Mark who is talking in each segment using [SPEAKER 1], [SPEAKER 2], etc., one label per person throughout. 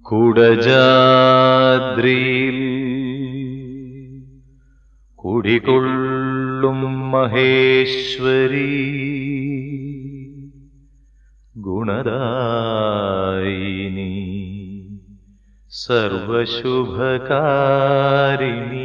[SPEAKER 1] കുടജാദ്രിയിൽ കുടികൊള്ളും മഹേശ്വരി ഗുണദായിനി സർവശുഭകാരിണി.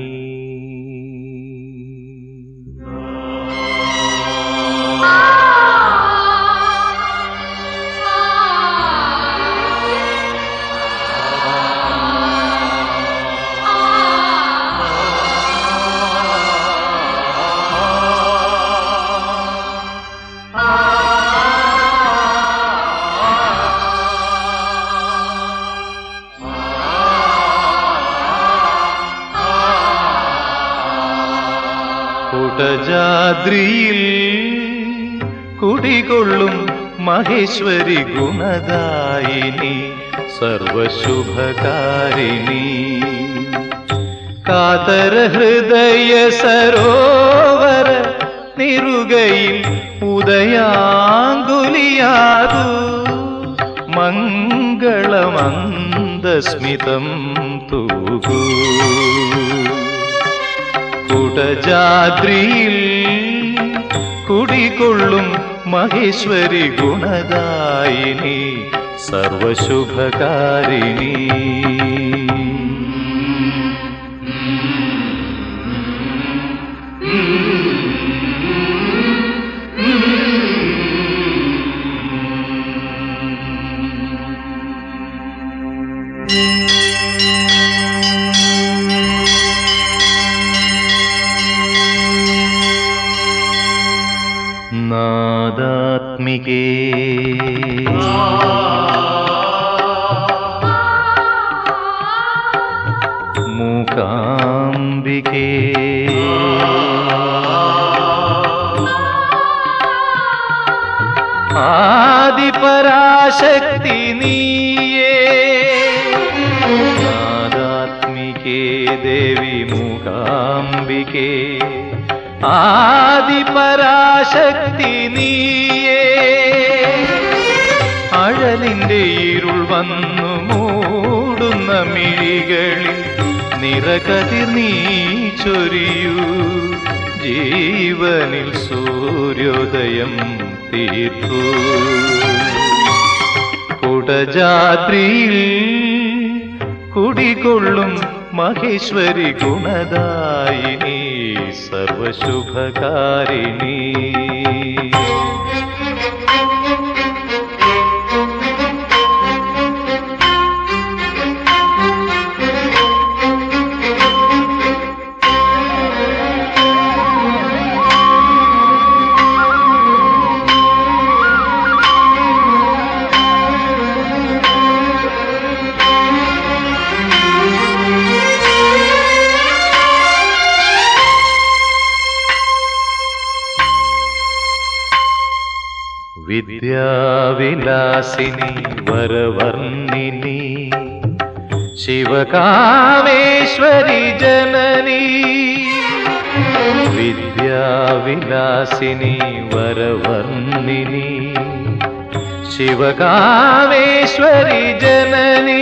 [SPEAKER 1] കുടജാദ്രിയിൽ കുടികൊള്ളും മഹേശ്വരി ഗുണദായിനി സർവശുഭകാരിണി. കാതര ഹൃദയ സരോവര നിറുകയിൽ ഉദയാങ്കുലിയാതു മംഗളമന്ദസ്മിതം തൂകൂ. കുടജാദ്രിയിൽ കുടികൊള്ളും മഹേശ്വരി ഗുണദായിനി സർവശുഭകാരിണി. നാദാത്മികേ മൂകാംബികേ ആദിപരാശക്തി നീയേ. നാദാത്മികേ ദേവി മൂകാംബികേ ആദിപരാശക്തി നീയേ. അഴലിന്റെ ഇരുൾ വന്നു മൂടുന്ന മിഴികളിൽ നിറകതിർ നീ ചൊരിയൂ. ജീവനിൽ സൂര്യോദയം തീർക്കൂ. കുടജാദ്രിയിൽ കുടികൊള്ളും മഹേശ്വരി ഗുണദായിനി സർവശുഭകാരിണി. വിദ്യാവിലാസിനി വരവർണിനി ശിവകാമേശ്വരി ജനനി. വിദ്യാവിലാസിനി വരവർണിനി ശിവകാമേശ്വരി ജനനി.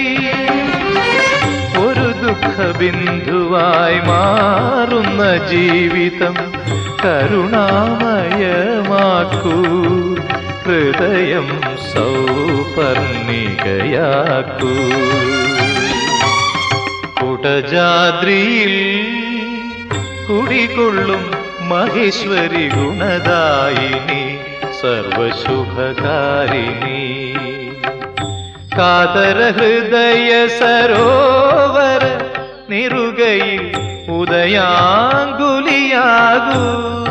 [SPEAKER 1] ഒരു ദുഃഖബിന്ദുവായി മാറുന്ന ജീവിതം കരുണാമയമാക്കൂ. ഹൃദയം സൗപർണികയാക്കൂ. കുടജാദ്രിയിൽ കുടികൊള്ളും മഹേശ്വരി ഗുണദായിനി സർവശുഭകാരിണി. കാതര ഹൃദയ സരോവര നിറുകയിൽ ഉദയാങ്കുലിയാകൂ.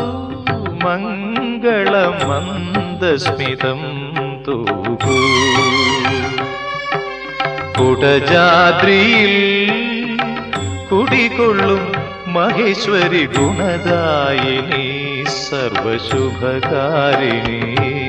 [SPEAKER 1] മംഗളമന്ദസ്മിതം തൂകൂ. കുടജാദ്രിയിൽ കുടികൊള്ളും മഹേശ്വരി ഗുണദായിനി സർവശുഭകാരിണി.